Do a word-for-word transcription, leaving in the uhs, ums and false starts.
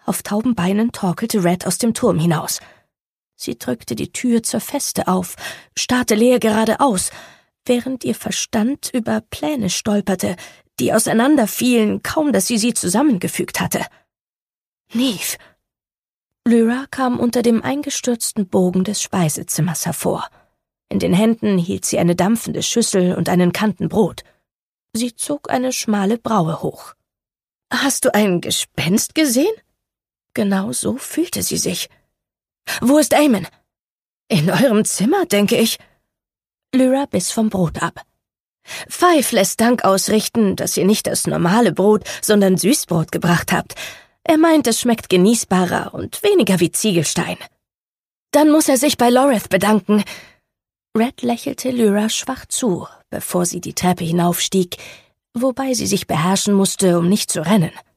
Auf tauben Beinen torkelte Red aus dem Turm hinaus. Sie drückte die Tür zur Feste auf, starrte leer geradeaus, während ihr Verstand über Pläne stolperte, die auseinanderfielen, kaum dass sie sie zusammengefügt hatte. Neve! Lyra kam unter dem eingestürzten Bogen des Speisezimmers hervor. In den Händen hielt sie eine dampfende Schüssel und einen Kanten Brot. Sie zog eine schmale Braue hoch. »Hast du ein Gespenst gesehen?« Genau so fühlte sie sich. »Wo ist Eamon?« »In eurem Zimmer, denke ich.« Lyra biss vom Brot ab. »Five lässt Dank ausrichten, dass ihr nicht das normale Brot, sondern Süßbrot gebracht habt. Er meint, es schmeckt genießbarer und weniger wie Ziegelstein.« »Dann muss er sich bei Loreth bedanken.« Red lächelte Lyra schwach zu, bevor sie die Treppe hinaufstieg, wobei sie sich beherrschen musste, um nicht zu rennen.